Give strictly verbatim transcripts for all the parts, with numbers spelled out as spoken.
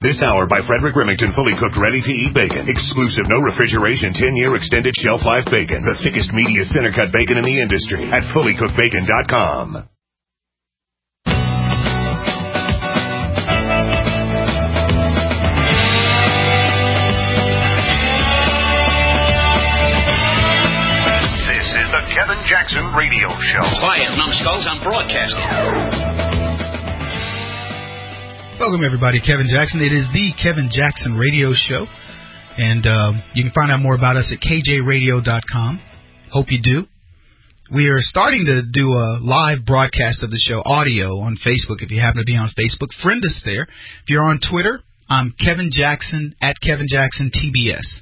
This hour by Frederick Remington, fully cooked, ready-to-eat bacon. Exclusive, no refrigeration, ten-year extended shelf life bacon. The thickest, meatiest, center-cut bacon in the industry at fully cooked bacon dot com. This is the Kevin Jackson Radio Show. Quiet, numbskulls, I'm broadcasting. Welcome, everybody. Kevin Jackson. It is the Kevin Jackson Radio Show. And um, you can find out more about us at K J radio dot com. Hope you do. We are starting to do a live broadcast of the show, audio, on Facebook. If you happen to be on Facebook, friend us there. If you're on Twitter, I'm Kevin Jackson, at Kevin Jackson T B S.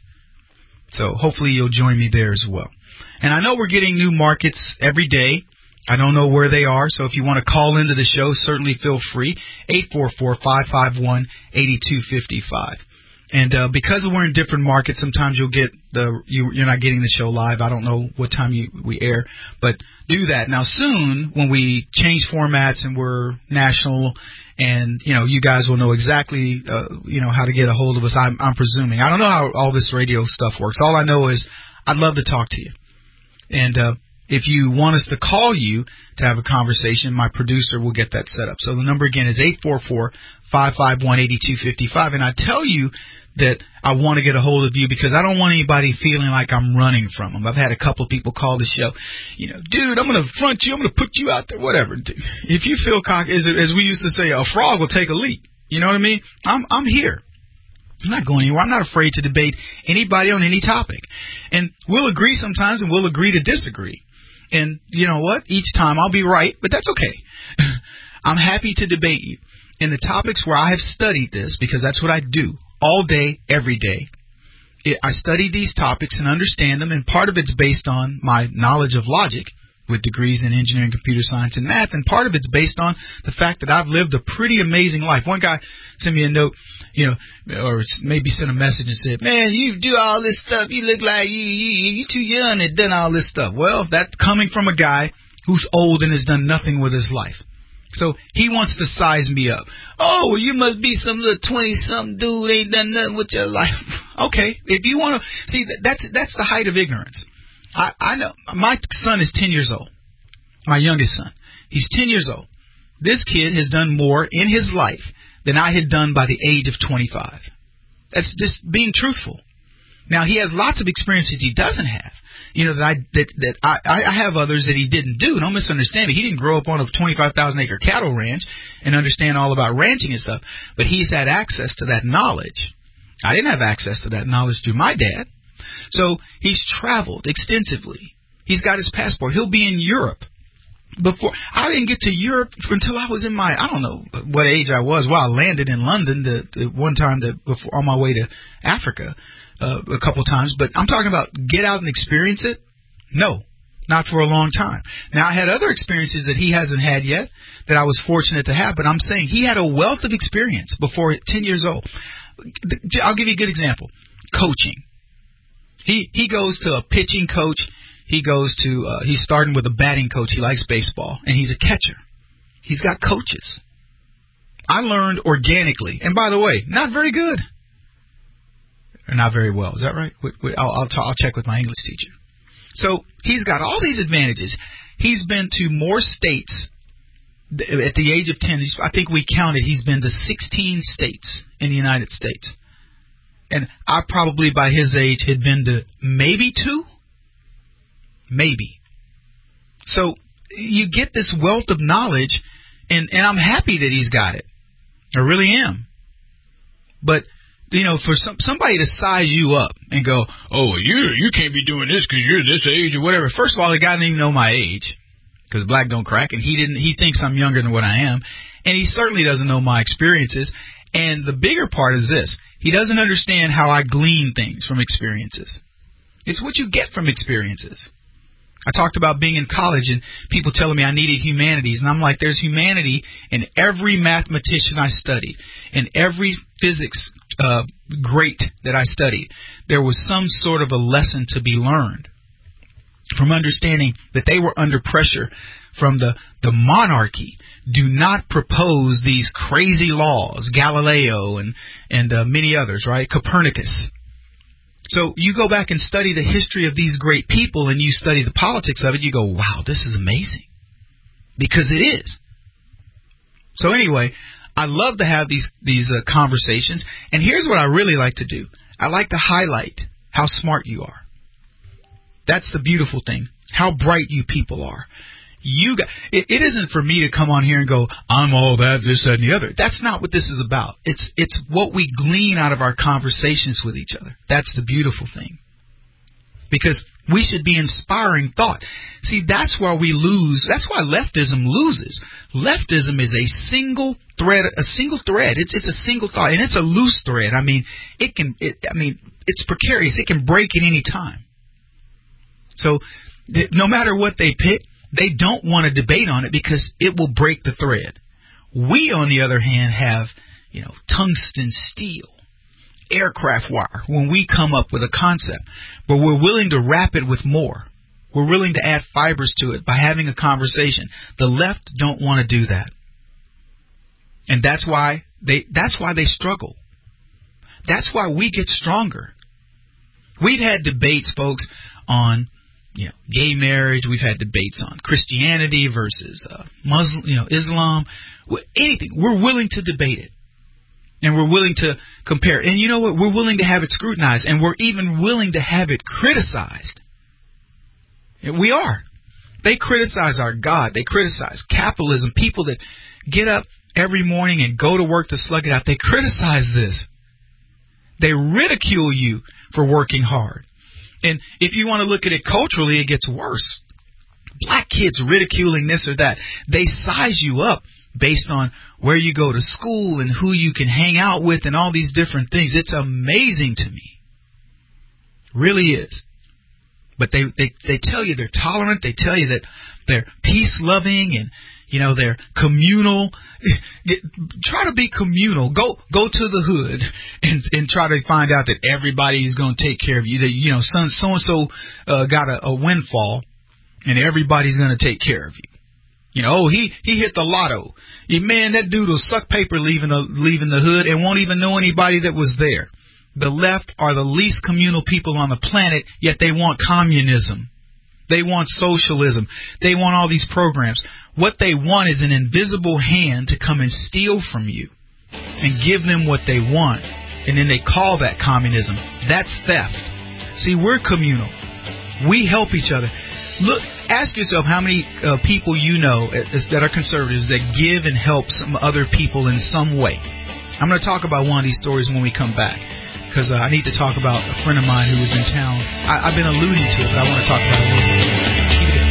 So hopefully you'll join me there as well. And I know we're getting new markets every day. I don't know where they are, so if you want to call into the show, certainly feel free. eight four four, five five one, eight two five five. And uh, because we're in different markets, sometimes you'll get the you, you're not getting the show live. I don't know what time you, we air, but do that. Now, soon, when we change formats and we're national, and you know, you guys will know exactly uh, you know how to get a hold of us. I'm, I'm presuming. I don't know how all this radio stuff works. All I know is I'd love to talk to you, and. Uh, If you want us to call you to have a conversation, my producer will get that set up. So the number again is eight four four, five five one, eight two five five. And I tell you that I want to get a hold of you because I don't want anybody feeling like I'm running from them. I've had a couple of people call the show, you know, dude, I'm going to front you. I'm going to put you out there, whatever. If you feel cocky, as, as we used to say, a frog will take a leap. You know what I mean? I'm, I'm here. I'm not going anywhere. I'm not afraid to debate anybody on any topic. And we'll agree sometimes and we'll agree to disagree. And you know what? Each time I'll be right, but that's okay. I'm happy to debate you. In the topics where I have studied this, because that's what I do all day, every day. It, I study these topics and understand them, and part of it's based on my knowledge of logic with degrees in engineering, computer science, and math, and part of it's based on the fact that I've lived a pretty amazing life. One guy sent me a note, you know, or maybe sent a message and said, man, you do all this stuff. You look like you, you, you're too young to have done all this stuff. Well, that's coming from a guy who's old and has done nothing with his life. So he wants to size me up. Oh, well, you must be some little twenty-something dude ain't done nothing with your life. Okay, if you want to, see, that's that's the height of ignorance. I, I know my son is ten years old, my youngest son. He's ten years old. This kid has done more in his life than I had done by the age of twenty-five. That's just being truthful. Now, he has lots of experiences he doesn't have. You know, that I that, that I, I have others that he didn't do. Don't misunderstand me. He didn't grow up on a twenty-five thousand acre cattle ranch and understand all about ranching and stuff. But he's had access to that knowledge. I didn't have access to that knowledge through my dad. So he's traveled extensively. He's got his passport. He'll be in Europe. Before I didn't get to Europe until I was in my, I don't know what age I was. Well, I landed in London the, the one time to, before, on my way to Africa uh, a couple times. But I'm talking about get out and experience it. No, not for a long time. Now, I had other experiences that he hasn't had yet that I was fortunate to have. But I'm saying he had a wealth of experience before ten years old. I'll give you a good example. Coaching. He he goes to a pitching coach. He goes to, uh, he's starting with a batting coach. He likes baseball, and he's a catcher. He's got coaches. I learned organically. And by the way, not very good. Or not very well. Is that right? Wait, wait, I'll, I'll, t- I'll check with my English teacher. So he's got all these advantages. He's been to more states at the age of ten. I think we counted. He's been to sixteen states in the United States. And I probably, by his age, had been to maybe two. Maybe. So you get this wealth of knowledge, and, and I'm happy that he's got it. I really am. But, you know, for some somebody to size you up and go, oh, you you can't be doing this because you're this age or whatever. First of all, the guy didn't even know my age because black don't crack, and he didn't. He thinks I'm younger than what I am, and he certainly doesn't know my experiences. And the bigger part is this. He doesn't understand how I glean things from experiences. It's what you get from experiences. I talked about being in college and people telling me I needed humanities. And I'm like, there's humanity in every mathematician I studied, in every physics uh, great that I studied. There was some sort of a lesson to be learned from understanding that they were under pressure from the, the monarchy do not propose these crazy laws, Galileo and, and uh, many others, right? Copernicus. So you go back and study the history of these great people and you study the politics of it, you go, wow, this is amazing. Because it is. So anyway, I love to have these, these uh, conversations. And here's what I really like to do. I like to highlight how smart you are. That's the beautiful thing. How bright you people are. You got, it, it isn't for me to come on here and go, I'm all that, this, that, and the other. That's not what this is about. It's it's what we glean out of our conversations with each other. That's the beautiful thing. Because we should be inspiring thought. See, that's where we lose. That's why leftism loses. Leftism is a single thread, a single thread. It's it's a single thought, and it's a loose thread. I mean, it can. It, I mean, it's precarious. It can break at any time. So, no matter what they pick, they don't want to debate on it because it will break the thread. We, on the other hand, have, you know, tungsten steel, aircraft wire when we come up with a concept. But we're willing to wrap it with more. We're willing to add fibers to it by having a conversation. The left don't want to do that. And that's why they that's why they struggle. That's why we get stronger. We've had debates, folks, on You know, gay marriage. We've had debates on Christianity versus uh, Muslim, you know, Islam. Anything. We're willing to debate it, and we're willing to compare. And you know what? We're willing to have it scrutinized, and we're even willing to have it criticized. And we are. They criticize our God. They criticize capitalism. People that get up every morning and go to work to slug it out. They criticize this. They ridicule you for working hard. And if you want to look at it culturally, it gets worse. Black kids ridiculing this or that. They size you up based on where you go to school and who you can hang out with and all these different things. It's amazing to me. Really is. But they, they, they tell you they're tolerant. They tell you that they're peace-loving and, you know, they're communal. Try to be communal. Go go to the hood and, and try to find out that everybody is going to take care of you. That, you know, so and so uh, got a, a windfall, and everybody's going to take care of you. You know, oh, he he hit the lotto. Yeah, man, that dude will suck paper leaving the leaving the hood and won't even know anybody that was there. The left are the least communal people on the planet, yet they want communism. They want socialism. They want all these programs. What they want is an invisible hand to come and steal from you and give them what they want. And then they call that communism. That's theft. See, we're communal. We help each other. Look, ask yourself how many uh, people you know that are conservatives that give and help some other people in some way. I'm going to talk about one of these stories when we come back, because uh, I need to talk about a friend of mine who was in town. I, I've been alluding to it, but I want to talk about it a little bit. Keep it in.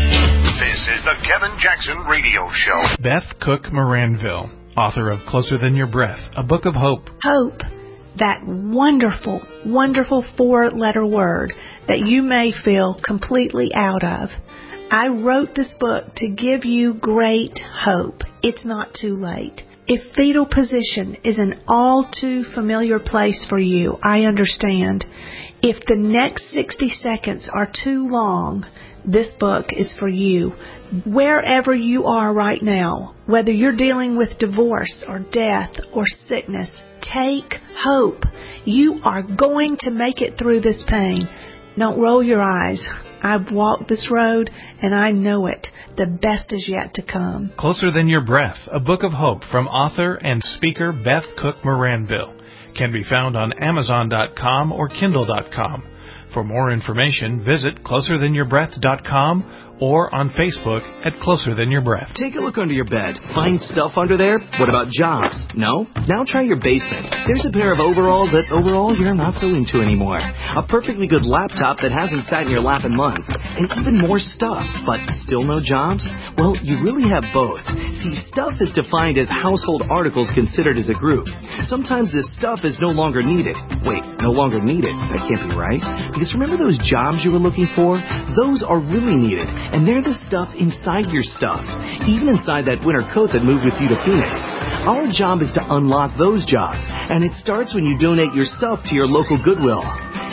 This is the Kevin Jackson Radio Show. Beth Cook Moranville, author of Closer Than Your Breath, a book of hope. Hope, that wonderful, wonderful four-letter word that you may feel completely out of. I wrote this book to give you great hope. It's not too late. If fetal position is an all too familiar place for you, I understand. If the next sixty seconds are too long, this book is for you. Wherever you are right now, whether you're dealing with divorce or death or sickness, take hope. You are going to make it through this pain. Don't roll your eyes. I've walked this road and I know it. The best is yet to come. Closer Than Your Breath, a book of hope from author and speaker Beth Cook Moranville, can be found on Amazon dot com or Kindle dot com. For more information, visit closer than your breath dot com or on Facebook at Closer Than Your Breath. Take a look under your bed. Find stuff under there? What about jobs? No? Now try your basement. There's a pair of overalls that overall you're not so into anymore. A perfectly good laptop that hasn't sat in your lap in months. And even more stuff, but still no jobs? Well, you really have both. See, stuff is defined as household articles considered as a group. Sometimes this stuff is no longer needed. Wait, no longer needed? That can't be right. Because remember those jobs you were looking for? Those are really needed. And they're the stuff inside your stuff, even inside that winter coat that moved with you to Phoenix. Our job is to unlock those jobs, and it starts when you donate your stuff to your local Goodwill.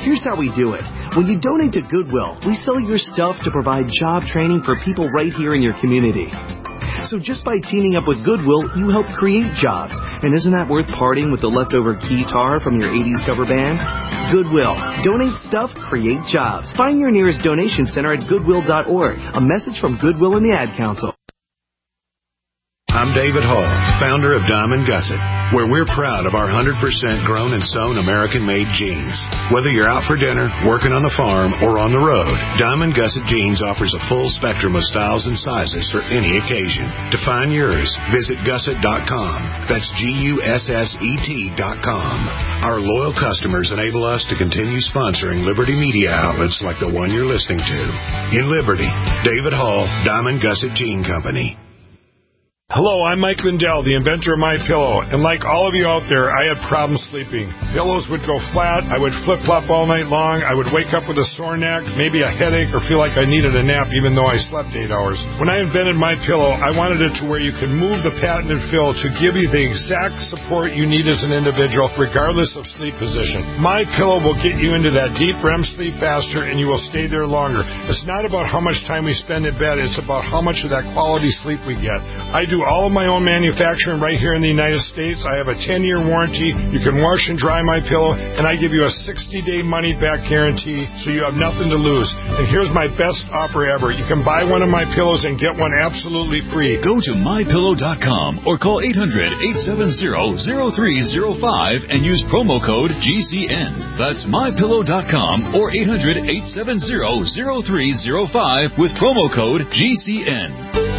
Here's how we do it. When you donate to Goodwill, we sell your stuff to provide job training for people right here in your community. So just by teaming up with Goodwill, you help create jobs. And isn't that worth parting with the leftover guitar from your eighties cover band? Goodwill. Donate stuff, create jobs. Find your nearest donation center at goodwill dot org. A message from Goodwill and the Ad Council. I'm David Hall, founder of Diamond Gusset, where we're proud of our one hundred percent grown and sewn American-made jeans. Whether you're out for dinner, working on the farm, or on the road, Diamond Gusset Jeans offers a full spectrum of styles and sizes for any occasion. To find yours, visit gusset dot com. That's G U S S E T dot com. Our loyal customers enable us to continue sponsoring Liberty media outlets like the one you're listening to. In Liberty, David Hall, Diamond Gusset Jean Company. Hello, I'm Mike Lindell, the inventor of MyPillow, and like all of you out there, I had problems sleeping. Pillows would go flat, I would flip-flop all night long, I would wake up with a sore neck, maybe a headache, or feel like I needed a nap even though I slept eight hours. When I invented MyPillow, I wanted it to where you could move the patented fill to give you the exact support you need as an individual, regardless of sleep position. MyPillow will get you into that deep R E M sleep faster, and you will stay there longer. It's not about how much time we spend in bed, it's about how much of that quality sleep we get. I do all of my own manufacturing right here in the United States. I have a ten-year warranty. You can wash and dry my pillow, and I give you a sixty-day money-back guarantee, so you have nothing to lose. And here's my best offer ever. You can buy one of my pillows and get one absolutely free. Go to my pillow dot com or call eight hundred, eight seven zero, zero three zero five and use promo code G C N. That's my pillow dot com or eight hundred, eight seven zero, zero three zero five with promo code G C N.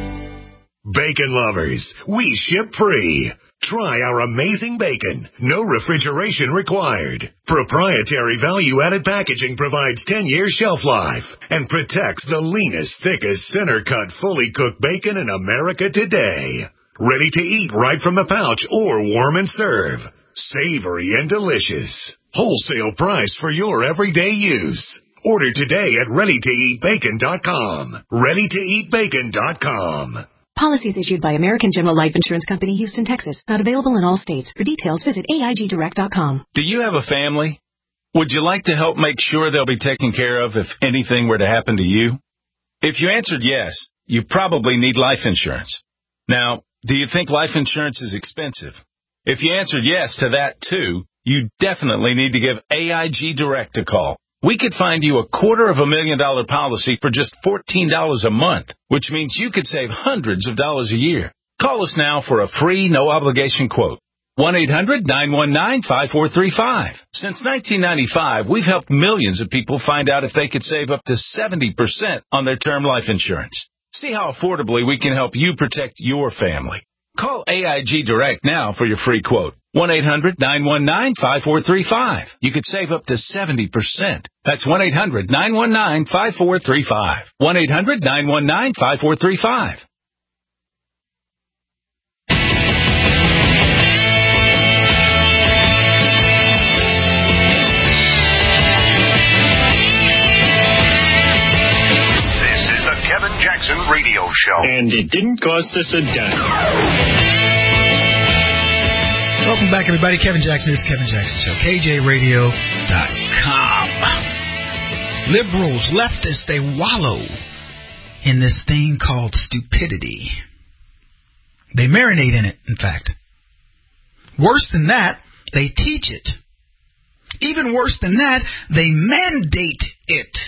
Bacon lovers, we ship free. Try our amazing bacon. No refrigeration required. Proprietary value-added packaging provides ten-year shelf life and protects the leanest, thickest, center-cut, fully cooked bacon in America today. Ready to eat right from the pouch or warm and serve. Savory and delicious. Wholesale price for your everyday use. Order today at ready to eat bacon dot com. ready to eat bacon dot com. Policies issued by American General Life Insurance Company, Houston, Texas. Not available in all states. For details, visit A I G direct dot com. Do you have a family? Would you like to help make sure they'll be taken care of if anything were to happen to you? If you answered yes, you probably need life insurance. Now, do you think life insurance is expensive? If you answered yes to that too, you definitely need to give A I G Direct a call. We could find you a quarter of a million dollar policy for just fourteen dollars a month, which means you could save hundreds of dollars a year. Call us now for a free, no-obligation quote. one eight hundred, nine one nine, five four three five. Since nineteen ninety-five, we've helped millions of people find out if they could save up to seventy percent on their term life insurance. See how affordably we can help you protect your family. Call A I G Direct now for your free quote. one eight hundred, nine one nine, five four three five. You could save up to seventy percent. That's one eight hundred, nine one nine, five four three five. one eight hundred, nine one nine, five four three five. This is the Kevin Jackson Radio Show. And it didn't cost us a dime. Welcome back, everybody. Kevin Jackson. It's Kevin Jackson Show. K J radio dot com. Liberals, leftists, they wallow in this thing called stupidity. They marinate in it, in fact. Worse than that, they teach it. Even worse than that, they mandate it.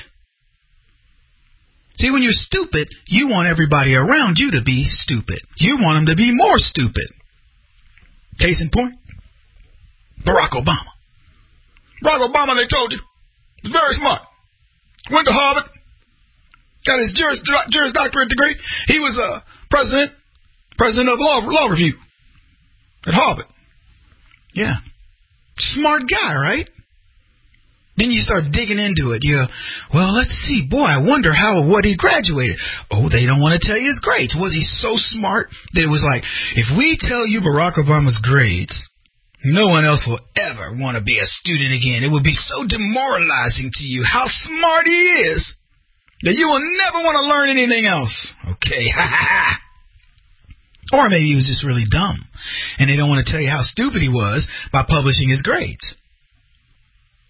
See, when you're stupid, you want everybody around you to be stupid. You want them to be more stupid. Case in point, Barack Obama. Barack Obama, they told you, is very smart. Went to Harvard, got his Juris, Juris Doctorate degree. He was a uh, president, president of Law, Law Review at Harvard. Yeah. Smart guy, right? Then you start digging into it. You go, well, let's see. Boy, I wonder how what he graduated. Oh, they don't want to tell you his grades. Was he so smart that it was like, if we tell you Barack Obama's grades, no one else will ever want to be a student again. It would be so demoralizing to you how smart he is that you will never want to learn anything else. Okay, ha ha. Or maybe he was just really dumb, and they don't want to tell you how stupid he was by publishing his grades.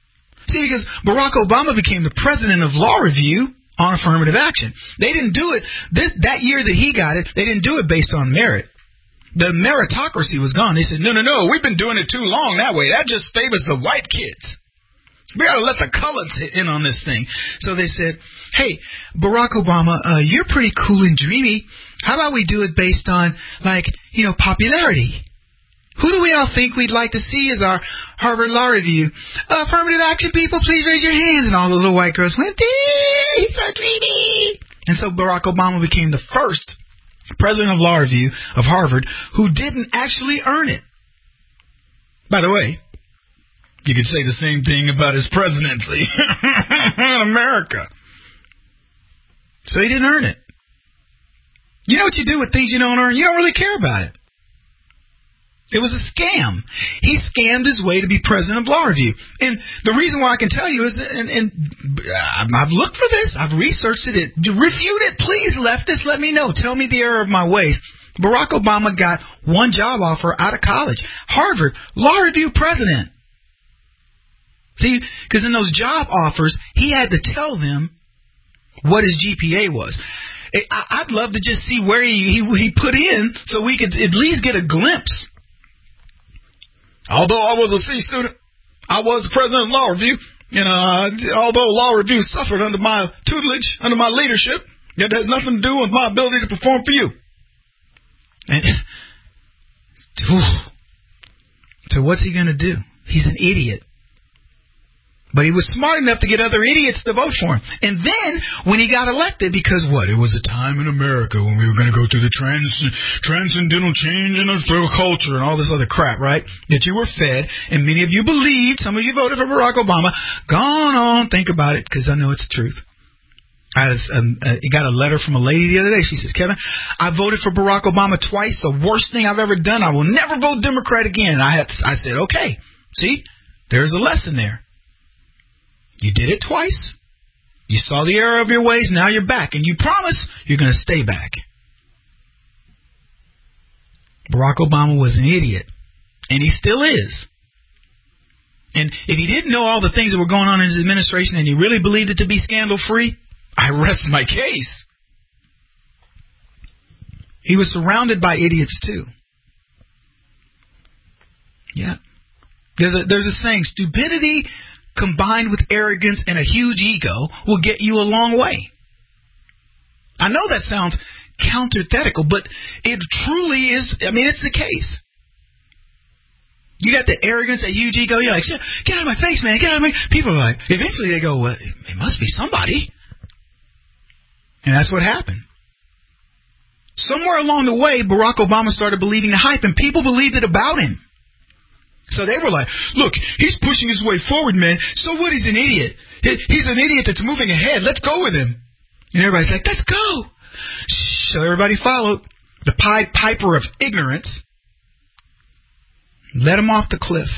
See, because Barack Obama became the president of Law Review on affirmative action. They didn't do it this, that year that he got it. They didn't do it based on merit. The meritocracy was gone. They said, no, no, no, we've been doing it too long that way. That just favors the white kids. We got to let the colors in on this thing. So they said, hey, Barack Obama, uh, you're pretty cool and dreamy. How about we do it based on, like, you know, popularity? Who do we all think we'd like to see as our Harvard Law Review? Uh, affirmative action people, please raise your hands. And all the little white girls went, he's so dreamy. And so Barack Obama became the first president of Law Review of Harvard who didn't actually earn it. By the way, you could say the same thing about his presidency in America. So he didn't earn it. You know what you do with things you don't earn? You don't really care about it. It was a scam. He scammed his way to be president of Law Review. And the reason why I can tell you is, and, and I've looked for this, I've researched it, refute it, please, leftists, let me know. Tell me the error of my ways. Barack Obama got one job offer out of college. Harvard, Law Review president. See, because in those job offers, he had to tell them what his G P A was. I'd love to just see where he, he, he put in so we could at least get a glimpse. Although I was a C student, I was the president of Law Review. You know, uh, although Law Review suffered under my tutelage, under my leadership, that has nothing to do with my ability to perform for you. And so what's he going to do? He's an idiot. But he was smart enough to get other idiots to vote for him. And then, when he got elected, because what? It was a time in America when we were going to go through the trans, transcendental change in our culture and all this other crap, right? That you were fed, and many of you believed, some of you voted for Barack Obama. Go on, think about it, because I know it's the truth. I was, um, uh, got a letter from a lady the other day. She says, Kevin, I voted for Barack Obama twice. The worst thing I've ever done. I will never vote Democrat again. I, had to, I said, okay. See, there's a lesson there. You did it twice. You saw the error of your ways. Now you're back. And you promise you're going to stay back. Barack Obama was an idiot. And he still is. And if he didn't know all the things that were going on in his administration and he really believed it to be scandal-free, I rest my case. He was surrounded by idiots too. Yeah. There's a, there's a saying, stupidity combined with arrogance and a huge ego will get you a long way. I know that sounds counterthetical, but it truly is. I mean, it's the case. You got the arrogance, a huge ego. You're like, get out of my face, man. Get out of my. People are like, eventually they go, well, it must be somebody. And that's what happened. Somewhere along the way, Barack Obama started believing the hype, and people believed it about him. So they were like, look, he's pushing his way forward, man. So what? He's an idiot. He's an idiot that's moving ahead. Let's go with him. And everybody's like, let's go. So everybody followed the Pied Piper of ignorance. Let him off the cliff.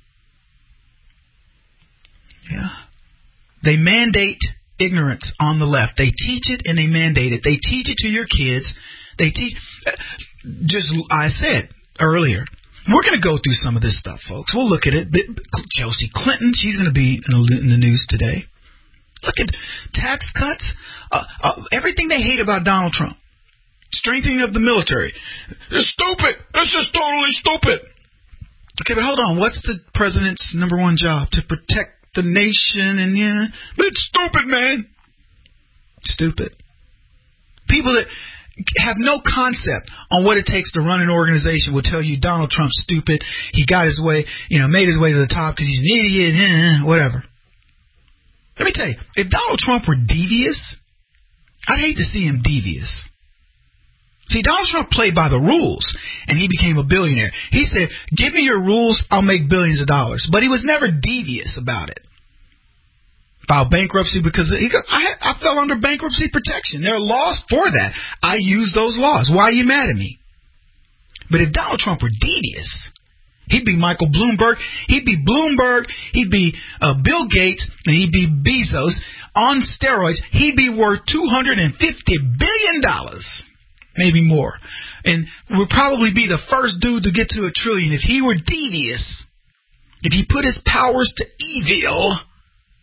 Yeah. They mandate ignorance on the left. They teach it and they mandate it. They teach it to your kids. They teach. Just, I said earlier, we're going to go through some of this stuff, folks. We'll look at it. Chelsea Clinton, she's going to be in the news today. Look at tax cuts. Uh, uh, everything they hate about Donald Trump. Strengthening of the military. It's stupid. It's just totally stupid. Okay, but hold on. What's the president's number one job? To protect the nation and yeah. But it's stupid, man. Stupid. People that have no concept on what it takes to run an organization will tell you Donald Trump's stupid. He got his way, you know, made his way to the top because he's an idiot, eh, whatever. Let me tell you, if Donald Trump were devious, I'd hate to see him devious. See, Donald Trump played by the rules, and he became a billionaire. He said, give me your rules, I'll make billions of dollars. But he was never devious about it. Filed bankruptcy because he got, I, I fell under bankruptcy protection. There are laws for that. I use those laws. Why are you mad at me? But if Donald Trump were devious, he'd be Michael Bloomberg. He'd be Bloomberg. He'd be uh, Bill Gates. And he'd be Bezos on steroids. He'd be worth two hundred fifty billion dollars, maybe more. And would probably be the first dude to get to a trillion if he were devious. If he put his powers to evil,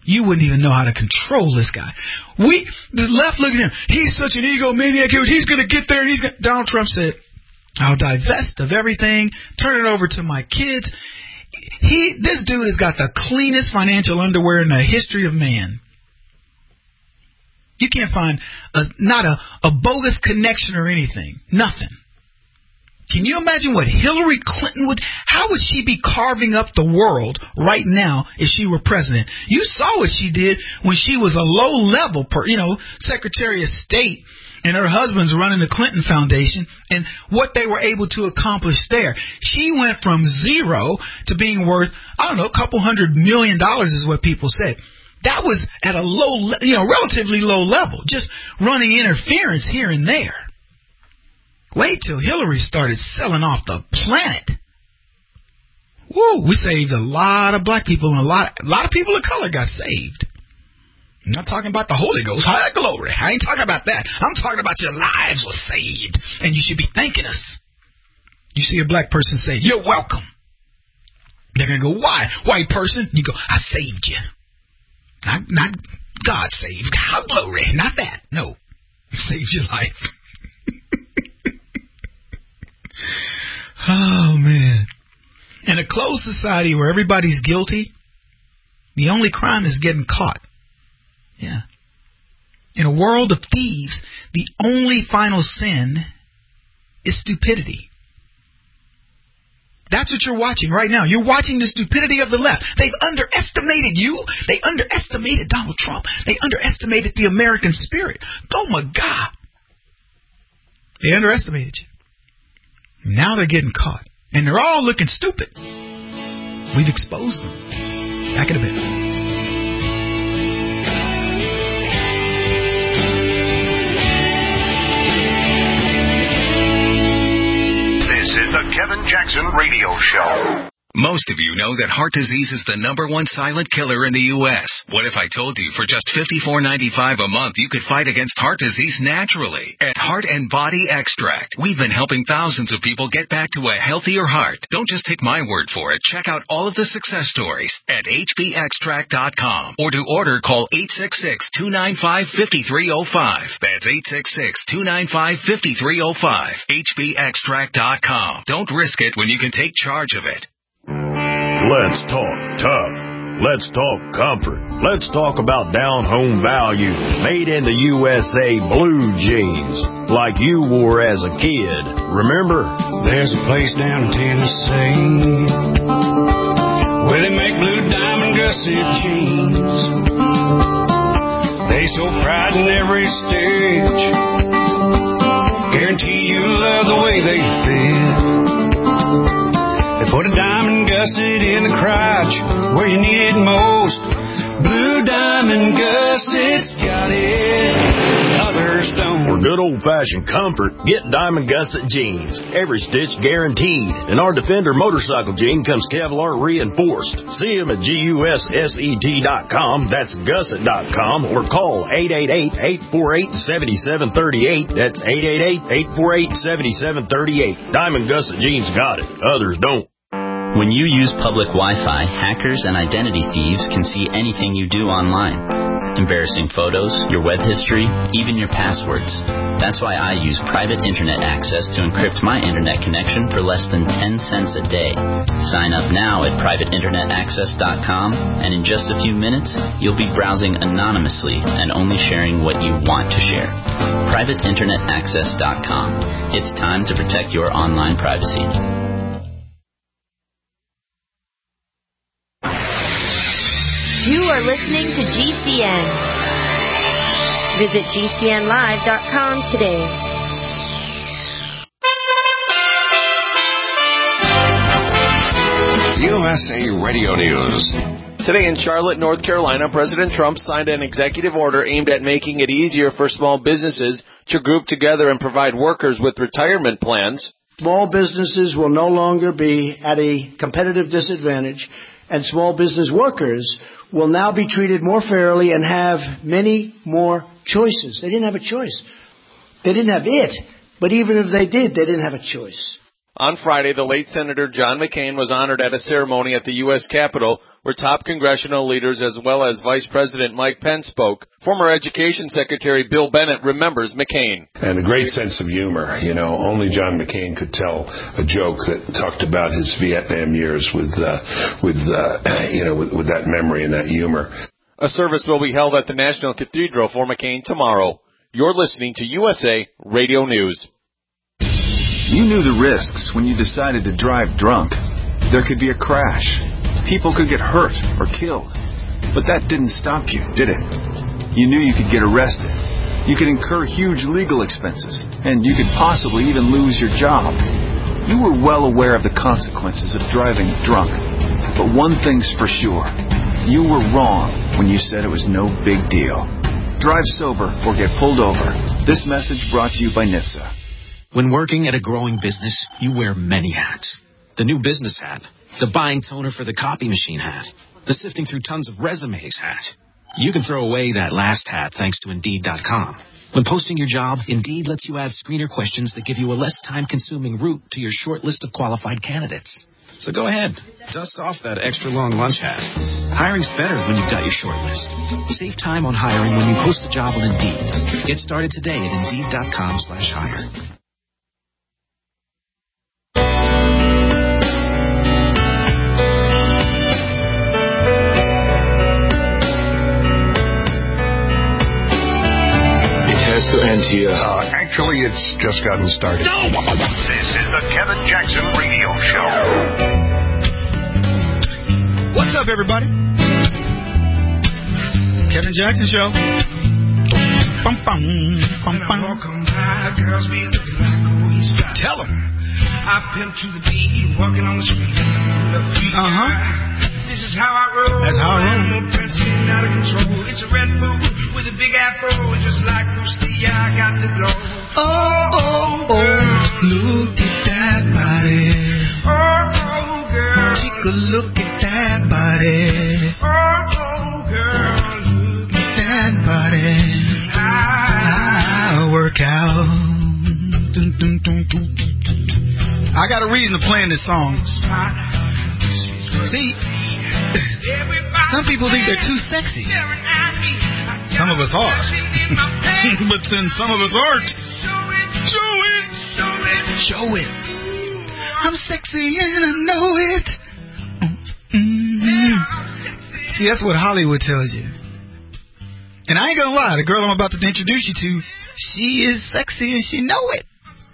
you wouldn't even know how to control this guy. We, the left, look at him. He's such an egomaniac. He's going to get there. He's gonna, Donald Trump said, I'll divest of everything, turn it over to my kids. He, this dude has got the cleanest financial underwear in the history of man. You can't find a, not a, a bogus connection or anything. Nothing. Can you imagine what Hillary Clinton would, how would she be carving up the world right now if she were president? You saw what she did when she was a low-level, per, you know, Secretary of State, and her husband's running the Clinton Foundation, and what they were able to accomplish there. She went from zero to being worth, I don't know, a couple hundred million dollars is what people said. That was at a low, you know, relatively low level, just running interference here and there. Wait till Hillary started selling off the planet. Woo, we saved a lot of black people, and a lot, a lot of people of color got saved. I'm not talking about the Holy Ghost. High glory. I ain't talking about that. I'm talking about your lives were saved, and you should be thanking us. You see a black person say, you're welcome. They're going to go, why? White person? You go, I saved you. Not, not God saved. How glory. Not that. No. Saved your life. Oh, man. In a closed society where everybody's guilty, the only crime is getting caught. Yeah. In a world of thieves, the only final sin is stupidity. That's what you're watching right now. You're watching the stupidity of the left. They've underestimated you. They underestimated Donald Trump. They underestimated the American spirit. Oh, my God. They underestimated you. Now they're getting caught. And they're all looking stupid. We've exposed them. Back in a bit. This is the Kevin Jackson Radio Show. Most of you know that heart disease is the number one silent killer in the U S What if I told you for just fifty-four ninety-five a month you could fight against heart disease naturally? At Heart and Body Extract, we've been helping thousands of people get back to a healthier heart. Don't just take my word for it. Check out all of the success stories at H B extract dot com, or to order, call eight six six, two nine five, five three zero five. That's eight six six, two nine five, five three zero five. H B extract dot com. Don't risk it when you can take charge of it. Let's talk tough. Let's talk comfort. Let's talk about down-home value. Made in the U S A blue jeans, like you wore as a kid. Remember? There's a place down in Tennessee where they make blue diamond gusset jeans. They so pride in every stitch. Guarantee you love the way they fit. They put a diamond gusset in the crotch where you need it most. Blue Diamond Gussets got it. Others don't. For good old-fashioned comfort, get Diamond Gusset jeans. Every stitch guaranteed. And our Defender motorcycle jean comes Kevlar reinforced. See them at G U S S E T dot com. That's gusset dot com. Or call eight eight eight, eight four eight, seven seven three eight. That's eight eight eight, eight four eight, seven seven three eight. Diamond Gusset jeans got it. Others don't. When you use public Wi-Fi, hackers and identity thieves can see anything you do online. Embarrassing photos, your web history, even your passwords. That's why I use private internet access to encrypt my internet connection for less than ten cents a day. Sign up now at private internet access dot com, and in just a few minutes, you'll be browsing anonymously and only sharing what you want to share. private internet access dot com. It's time to protect your online privacy. You are listening to G C N. Visit G C N live dot com today. U S A Radio News. Today in Charlotte, North Carolina, President Trump signed an executive order aimed at making it easier for small businesses to group together and provide workers with retirement plans. Small businesses will no longer be at a competitive disadvantage, and small business workers will now be treated more fairly and have many more choices. They didn't have a choice. They didn't have it, but even if they did, they didn't have a choice. On Friday, the late Senator John McCain was honored at a ceremony at the U S Capitol where top congressional leaders as well as Vice President Mike Pence spoke. Former Education Secretary Bill Bennett remembers McCain. And a great sense of humor. You know, only John McCain could tell a joke that talked about his Vietnam years with, uh, with uh, you know, with, with that memory and that humor. A service will be held at the National Cathedral for McCain tomorrow. You're listening to U S A Radio News. You knew the risks when you decided to drive drunk. There could be a crash. People could get hurt or killed. But that didn't stop you, did it? You knew you could get arrested. You could incur huge legal expenses. And you could possibly even lose your job. You were well aware of the consequences of driving drunk. But one thing's for sure. You were wrong when you said it was no big deal. Drive sober or get pulled over. This message brought to you by N H T S A. When working at a growing business, you wear many hats. The new business hat, the buying toner for the copy machine hat, the sifting through tons of resumes hat. You can throw away that last hat thanks to Indeed dot com. When posting your job, Indeed lets you add screener questions that give you a less time-consuming route to your short list of qualified candidates. So go ahead, dust off that extra long lunch hat. Hiring's better when you've got your short list. Save time on hiring when you post a job on Indeed. Get started today at Indeed dot com slash hire. To end here. Uh, actually, it's just gotten started. No! This is the Kevin Jackson Radio Show. What's up, everybody? Kevin Jackson Show. Bum, bum, bum, bum. Tell them. I pimp to the beat, walking on the street. Uh-huh. This is how I roll. That's how I roll. I'm prancing out of control. It's a red food with a big afro, just like Bruce Lee. I got the glow. Oh, oh, oh, look at that body. Oh, oh, girl. Take a look at that body. Oh, oh, girl. Look at that body. I, I work out. Dun, dun, dun, dun. I got a reason to play in this song. See, some people think they're too sexy. Some of us are. But then some of us aren't. Show it. Show it. I'm sexy and I know it. Mm-hmm. See, that's what Hollywood tells you. And I ain't gonna lie, the girl I'm about to introduce you to, she is sexy and she know it.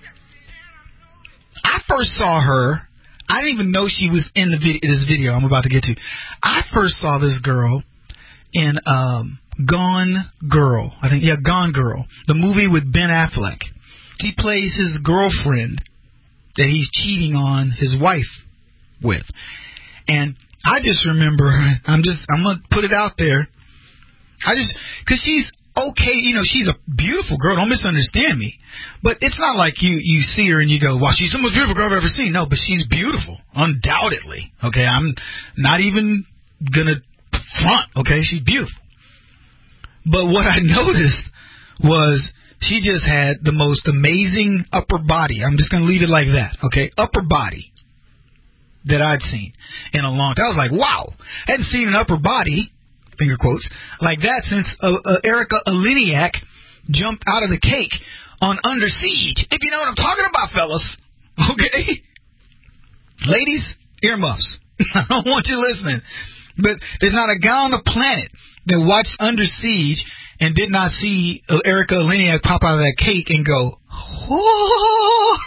I first saw her. I didn't even know she was in the vid- this video I'm about to get to. I first saw this girl in um, Gone Girl. I think, yeah, Gone Girl. The movie with Ben Affleck. She plays his girlfriend that he's cheating on his wife with. And I just remember, I'm just, I'm going to put it out there. I just, because she's okay, you know, she's a beautiful girl. Don't misunderstand me. But it's not like you, you see her and you go, wow, she's the most beautiful girl I've ever seen. No, but she's beautiful, undoubtedly. Okay, I'm not even going to front. Okay, she's beautiful. But what I noticed was she just had the most amazing upper body. I'm just going to leave it like that. Okay, upper body that I'd seen in a long time. I was like, wow, I hadn't seen an upper body, finger quotes, like that since uh, uh, Erica Eleniak jumped out of the cake on Under Siege. If you know what I'm talking about, fellas. Okay? Ladies, earmuffs. I don't want you listening. But there's not a guy on the planet that watched Under Siege and did not see uh, Erica Eleniak pop out of that cake and go, whoa.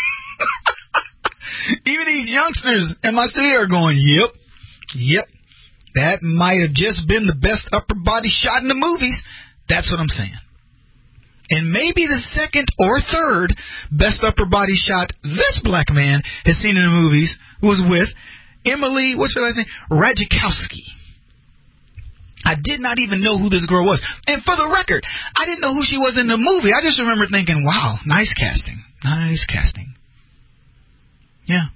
Even these youngsters in my studio are going, yep, yep. That might have just been the best upper body shot in the movies. That's what I'm saying. And maybe the second or third best upper body shot this black man has seen in the movies was with Emily, what's her last name? Ratajkowski. I did not even know who this girl was. And for the record, I didn't know who she was in the movie. I just remember thinking, wow, nice casting. Nice casting. Yeah.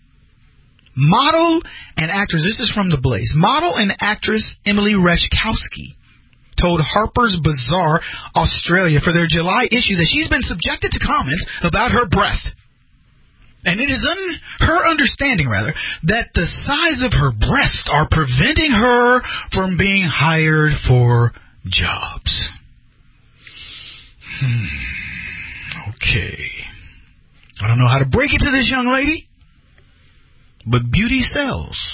Model and actress, this is from The Blaze. Model and actress Emily Ratajkowski told Harper's Bazaar Australia for their July issue that she's been subjected to comments about her breast. And it is un- her understanding, rather, that the size of her breasts are preventing her from being hired for jobs. Hmm. Okay. I don't know how to break it to this young lady, but beauty sells.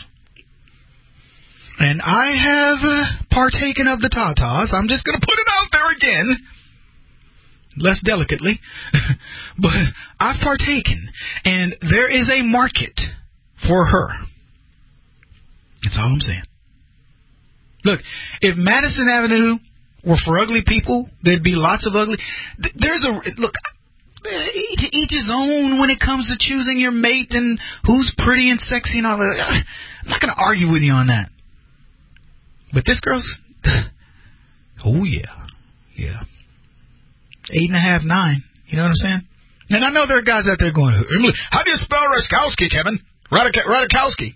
And I have uh, partaken of the tatas. I'm just going to put it out there again. Less delicately. But I've partaken. And there is a market for her. That's all I'm saying. Look, if Madison Avenue were for ugly people, there'd be lots of ugly. There's a... Look, each, each his own when it comes to choosing your mate and who's pretty and sexy and all that. I'm not going to argue with you on that. But this girl's, oh yeah, yeah, eight and a half, nine. You know what I'm saying? And I know there are guys out there going, Emily, how do you spell Ratajkowski, Kevin? Ratajkowski.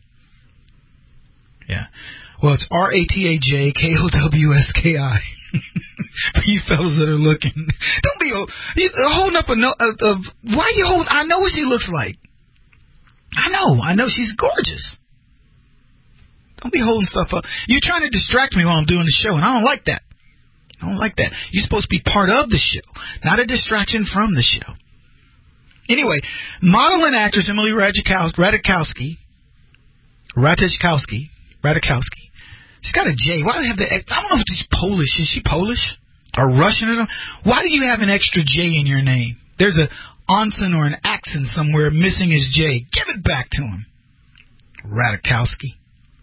Yeah. Well, it's R A T A J K O W S K I. For you fellas that are looking, don't be holding up a note of, of why you hold. I know what she looks like. I know, I know she's gorgeous. Don't be holding stuff up. You're trying to distract me while I'm doing the show, and I don't like that. I don't like that. You're supposed to be part of the show, not a distraction from the show. Anyway, model and actress Emily Ratajkowski, Ratajkowski, Ratajkowski. She's got a J. Why do you have the? I don't know if she's Polish. Is she Polish or Russian or something? Why do you have an extra J in your name? There's a onsen or an accent somewhere missing his J. Give it back to him. Ratajkowski.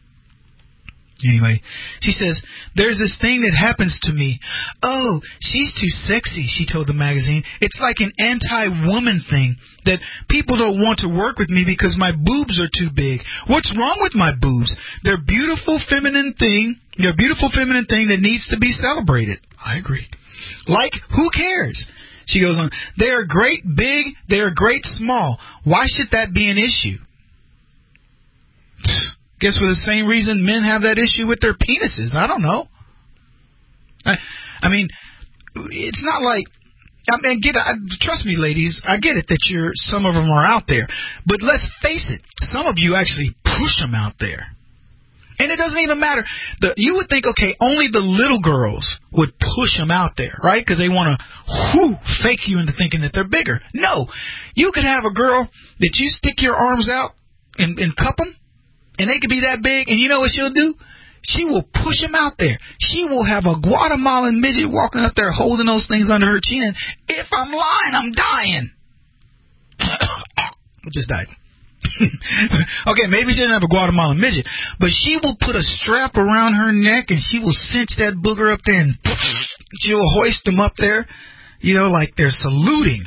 Anyway, she says, there's this thing that happens to me. Oh, she's too sexy, she told the magazine. It's like an anti-woman thing, that people don't want to work with me because my boobs are too big. What's wrong with my boobs? They're beautiful feminine thing. They're a beautiful feminine thing that needs to be celebrated. I agree. Like, who cares? She goes on, they are great big, they are great small. Why should that be an issue? Guess for the same reason men have that issue with their penises. I don't know. I, I mean, it's not like, I mean, get, I, trust me, ladies, I get it that you're, some of them are out there. But let's face it, some of you actually push them out there. And it doesn't even matter. The, you would think, okay, only the little girls would push them out there, right? Because they want to whoo, fake you into thinking that they're bigger. No. You could have a girl that you stick your arms out and, and cup them. And they could be that big, and you know what she'll do? She will push them out there. She will have a Guatemalan midget walking up there holding those things under her chin. If I'm lying, I'm dying. I just died. Okay, maybe she doesn't have a Guatemalan midget, but she will put a strap around her neck, and she will cinch that booger up there, and she'll hoist them up there, you know, like they're saluting.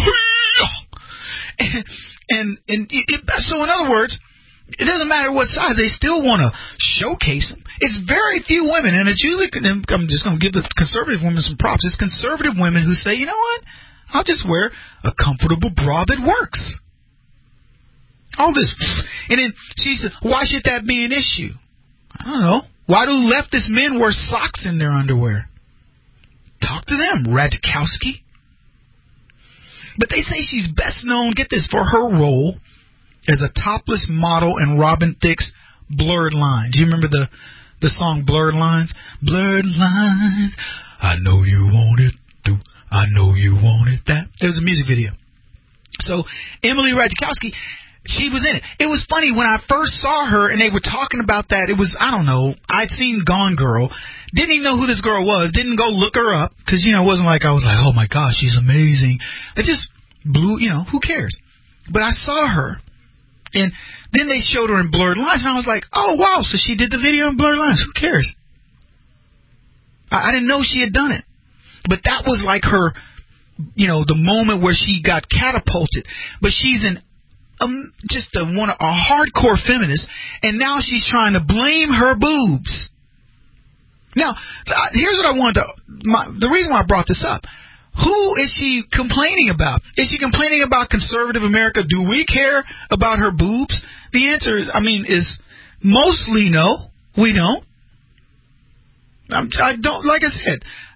and, and, and it, so in other words, it doesn't matter what size, they still want to showcase them. It's very few women, and it's usually, I'm just going to give the conservative women some props, it's conservative women who say, you know what, I'll just wear a comfortable bra that works. All this. And then she said, why should that be an issue? I don't know. Why do leftist men wear socks in their underwear? Talk to them, Ratajkowski. But they say she's best known, get this, for her role as a topless model in Robin Thicke's Blurred Lines. Do you remember the, the song Blurred Lines? Blurred Lines, I know you want it, do I know you want it, that. It was a music video. So, Emily Ratajkowski, she was in it. It was funny, when I first saw her and they were talking about that, it was, I don't know, I'd seen Gone Girl, didn't even know who this girl was, didn't go look her up, because, you know, it wasn't like I was like, oh my gosh, she's amazing. It just blew, you know, who cares? But I saw her. And then they showed her in Blurred Lines, and I was like, oh, wow, so she did the video in Blurred Lines. Who cares? I, I didn't know she had done it. But that was like her, you know, the moment where she got catapulted. But she's an um, just a, one, a hardcore feminist, and now she's trying to blame her boobs. Now, here's what I wanted to, my, the reason why I brought this up. Who is she complaining about? Is she complaining about conservative America? Do we care about her boobs? The answer is, I mean, is mostly no. We don't. I'm, I don't, like I said,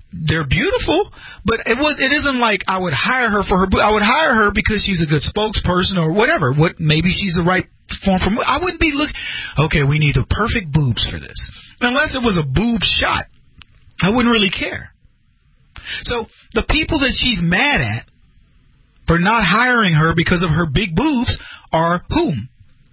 they're beautiful, but it was it isn't like I would hire her for her. I would hire her because she's a good spokesperson or whatever. What maybe she's the right form for. I wouldn't be looking. Okay, we need the perfect boobs for this. Unless it was a boob shot, I wouldn't really care. So the people that she's mad at for not hiring her because of her big boobs are whom?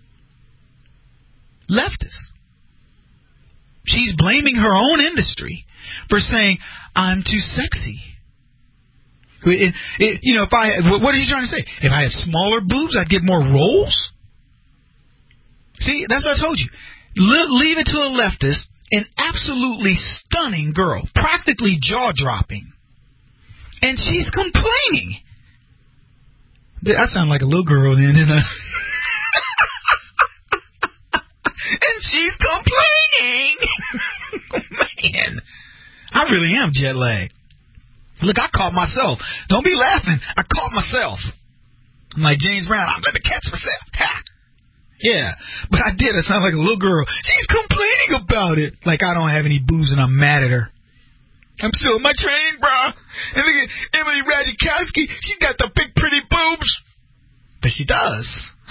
Leftists. She's blaming her own industry for saying, I'm too sexy. It, it, you know, if I, what is he trying to say? If I had smaller boobs, I'd get more roles? See, that's what I told you. Le- leave it to a leftist, an absolutely stunning girl, practically jaw-dropping. And she's complaining. I sound like a little girl then, didn't I? And she's complaining. Man, I really am jet lagged. Look, I caught myself. Don't be laughing. I caught myself. I'm like James Brown. I'm going to catch myself. Ha. Yeah, but I did. I sound like a little girl. She's complaining about it. Like I don't have any boobs and I'm mad at her. I'm still in my training, bro. And look at Emily Ratajkowski. She got the big, pretty boobs. But she does.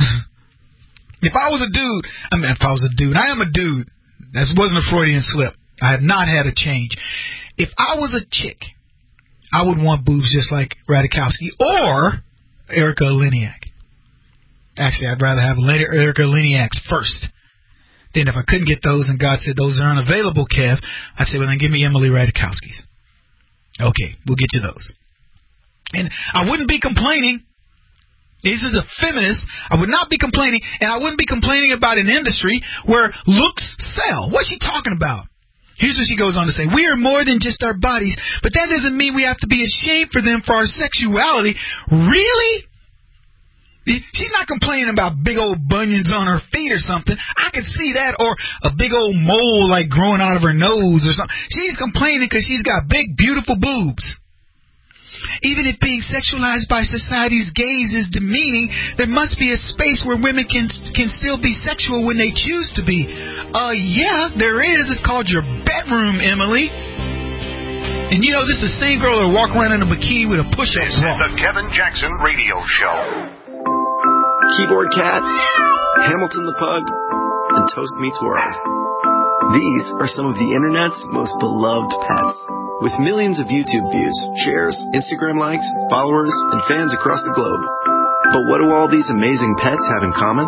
If I was a dude, I mean, if I was a dude, I am a dude. That wasn't a Freudian slip. I have not had a change. If I was a chick, I would want boobs just like Ratajkowski or Erica Leniak. Actually, I'd rather have Erica Leniak's first. Then if I couldn't get those and God said those are unavailable, Kev, I'd say, well, then give me Emily Ratajkowski's. Okay, we'll get you those. And I wouldn't be complaining. This is a feminist. I would not be complaining, and I wouldn't be complaining about an industry where looks sell. What's she talking about? Here's what she goes on to say. We are more than just our bodies, but that doesn't mean we have to be ashamed for them for our sexuality. Really? She's not complaining about big old bunions on her feet or something. I could see that, or a big old mole like growing out of her nose or something. She's complaining because she's got big, beautiful boobs. Even if being sexualized by society's gaze is demeaning, there must be a space where women can can still be sexual when they choose to be. Uh, yeah, there is. It's called your bedroom, Emily. And you know, this is the same girl that walk around in a bikini with a push-up bra. This is the Kevin Jackson Radio Show. Keyboard Cat, Hamilton the Pug, and Toast Meets World. These are some of the internet's most beloved pets. With millions of YouTube views, shares, Instagram likes, followers, and fans across the globe. But what do all these amazing pets have in common?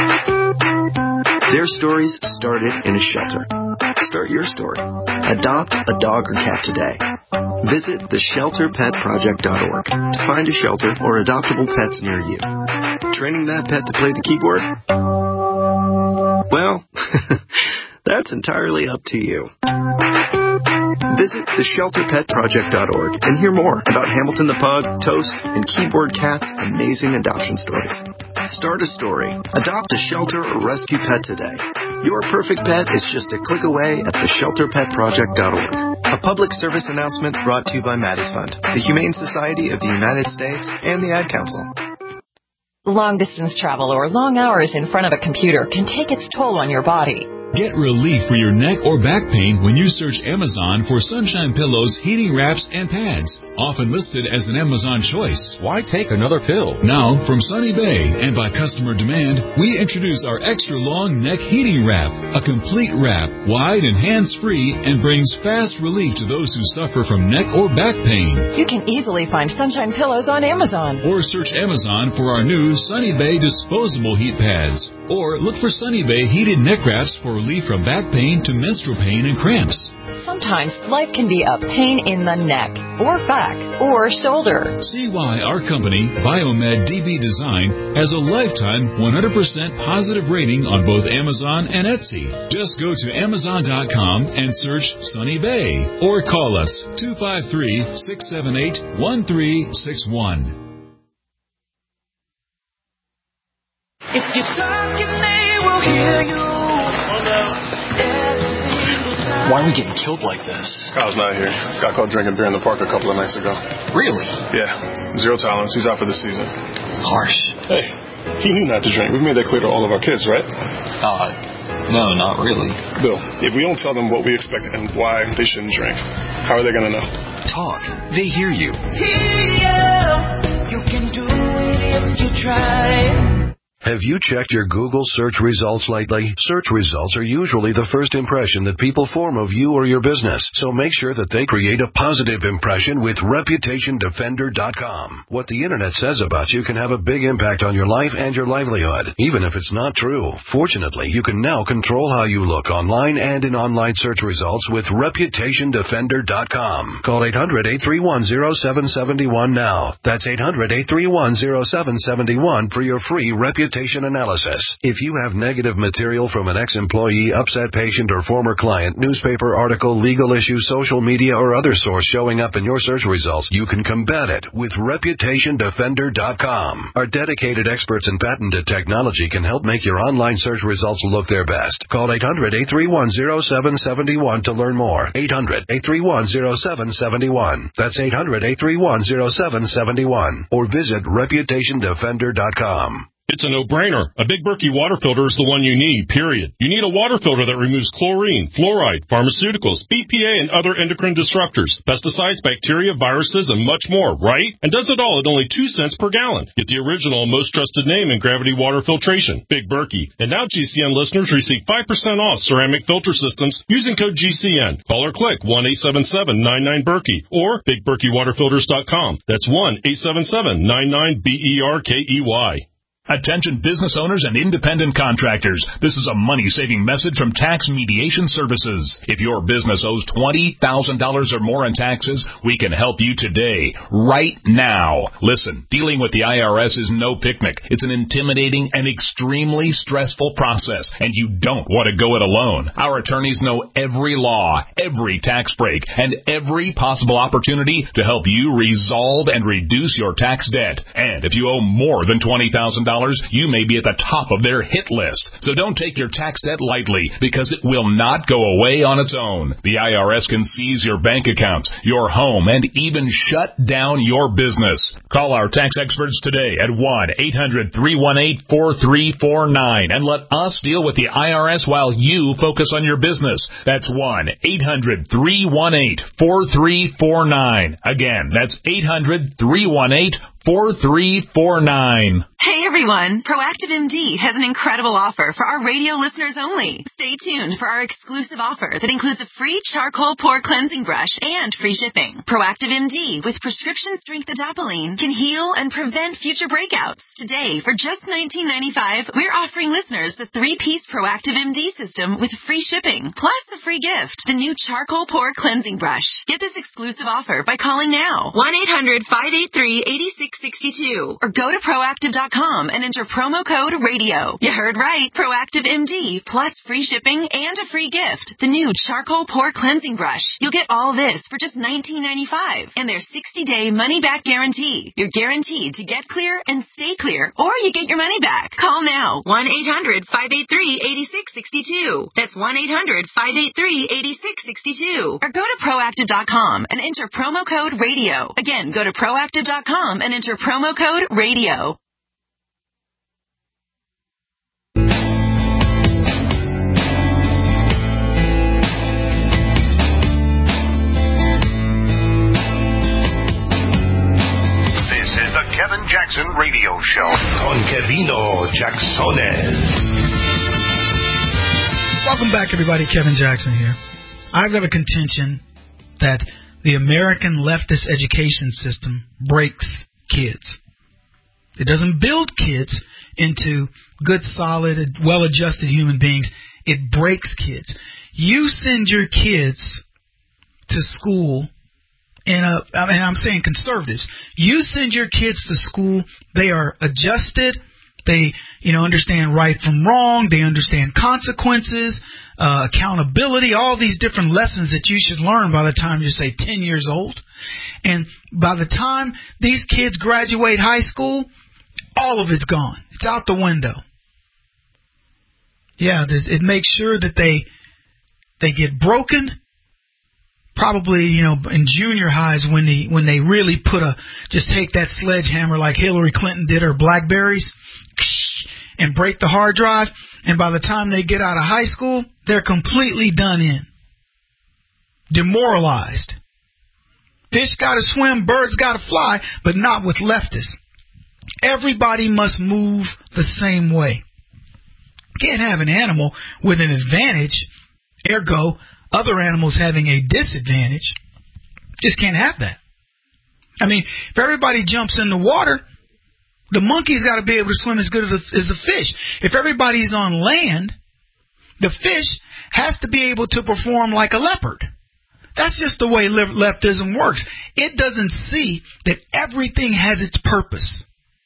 Their stories started in a shelter. Start your story. Adopt a dog or cat today. Visit the shelter pet project dot org to find a shelter or adoptable pets near you. Training that pet to play the keyboard? Well, that's entirely up to you. Visit the shelter pet project dot org and hear more about Hamilton the Pug, Toast, and Keyboard Cat's amazing adoption stories. Start a story. Adopt a shelter or rescue pet today. Your perfect pet is just a click away at the shelter pet project dot org. A public service announcement brought to you by Maddie's Fund, the Humane Society of the United States, and the Ad Council. Long-distance travel or long hours in front of a computer can take its toll on your body. Get relief for your neck or back pain when you search Amazon for Sunshine Pillows, heating wraps, and pads. Often listed as an Amazon choice. Why take another pill? Now, from Sunny Bay and by customer demand, we introduce our extra long neck heating wrap. A complete wrap, wide and hands-free, and brings fast relief to those who suffer from neck or back pain. You can easily find Sunshine Pillows on Amazon. Or search Amazon for our new Sunny Bay disposable heat pads. Or look for Sunny Bay heated neck wraps for relief from back pain to menstrual pain and cramps. Sometimes life can be a pain in the neck, or back, or shoulder. See why our company, Biomed D B Design, has a lifetime one hundred percent positive rating on both Amazon and Etsy. Just go to amazon dot com and search Sunny Bay. Or call us two five three, six seven eight, one three six one. If you talk, they will hear you. Why are we getting killed like this? Kyle's not here. Got caught drinking beer in the park a couple of nights ago. Really? Yeah. Zero tolerance. He's out for the season. Harsh. Hey, he knew not to drink. We've made that clear to all of our kids, right? Uh, No, not really. Bill, if we don't tell them what we expect and why they shouldn't drink, how are they going to know? Talk. They hear you. Here, you can do it if you try. Have you checked your Google search results lately? Search results are usually the first impression that people form of you or your business, so make sure that they create a positive impression with Reputation Defender dot com. What the Internet says about you can have a big impact on your life and your livelihood, even if it's not true. Fortunately, you can now control how you look online and in online search results with Reputation Defender dot com. Call eight hundred, eight three one, zero seven seven one now. That's eight hundred, eight three one, zero seven seven one for your free Reputation analysis. If you have negative material from an ex-employee, upset patient, or former client, newspaper article, legal issue, social media, or other source showing up in your search results, you can combat it with Reputation Defender dot com. Our dedicated experts in patented technology can help make your online search results look their best. Call eight hundred, eight three one, zero seven seven one to learn more. eight hundred, eight three one, zero seven seven one. That's eight hundred, eight three one, zero seven seven one. Or visit Reputation Defender dot com. It's a no-brainer. A Big Berkey water filter is the one you need, period. You need a water filter that removes chlorine, fluoride, pharmaceuticals, B P A, and other endocrine disruptors, pesticides, bacteria, viruses, and much more, right? And does it all at only two cents per gallon. Get the original and most trusted name in gravity water filtration, Big Berkey. And now G C N listeners receive five percent off ceramic filter systems using code G C N. Call or click one eight seven seven, nine nine, Berkey or Big Berkey Water Filters dot com. That's one eight seven seven, nine nine, B E R K E Y. Attention business owners and independent contractors. This is a money-saving message from Tax Mediation Services. If your business owes twenty thousand dollars or more in taxes, we can help you today, right now. Listen, dealing with the I R S is no picnic. It's an intimidating and extremely stressful process, and you don't want to go it alone. Our attorneys know every law, every tax break, and every possible opportunity to help you resolve and reduce your tax debt. And if you owe more than twenty thousand dollars, you may be at the top of their hit list. So don't take your tax debt lightly, because it will not go away on its own. The I R S can seize your bank accounts, your home, and even shut down your business. Call our tax experts today at one eight hundred, three one eight, four three four nine and let us deal with the I R S while you focus on your business. That's one eight hundred, three one eight, four three four nine. Again, that's eight hundred, three one eight, four three four nine. Hey everyone, Proactive M D has an incredible offer for our radio listeners only. Stay tuned for our exclusive offer that includes a free charcoal pore cleansing brush and free shipping. Proactive M D with prescription strength adapalene can heal and prevent future breakouts. Today, for just nineteen ninety-five dollars, we're offering listeners the three-piece Proactive M D system with free shipping, plus a free gift, the new charcoal pore cleansing brush. Get this exclusive offer by calling now, one eight hundred, five eight three, eight six six two, or go to proactive dot com and enter promo code radio. You heard right, Proactive M D, plus free shipping and a free gift, the new charcoal pore cleansing brush. You'll get all this for just nineteen ninety-five dollars and their sixty-day money-back guarantee. You're guaranteed to get clear and stay clear, or you get your money back. Call now, one eight hundred, five eight three, eight six six two. That's one eight hundred, five eight three, eight six six two. Or go to proactive dot com and enter promo code radio. Again, go to proactive dot com and enter promo code radio. Kevin Jackson Radio Show con Kevino Jacksones. Welcome back, everybody. Kevin Jackson here. I've got a contention that the American leftist education system breaks kids. It doesn't build kids into good, solid, well-adjusted human beings. It breaks kids. You send your kids to school. And uh, I mean, I'm saying conservatives. You send your kids to school, they are adjusted. They, you know, understand right from wrong. They understand consequences, uh, accountability, all these different lessons that you should learn by the time you're, say, ten years old. And by the time these kids graduate high school, all of it's gone. It's out the window. Yeah, it makes sure that they they get broken. Probably, you know, in junior highs when they when they really put a just take that sledgehammer like Hillary Clinton did her Blackberries and break the hard drive. And by the time they get out of high school, they're completely done in. Demoralized. Fish gotta swim, birds gotta fly, but not with leftists. Everybody must move the same way. Can't have an animal with an advantage, ergo other animals having a disadvantage. Just can't have that. I mean, if everybody jumps in the water, the monkey's got to be able to swim as good as the, as the fish. If everybody's on land, the fish has to be able to perform like a leopard. That's just the way leftism works. It doesn't see that everything has its purpose.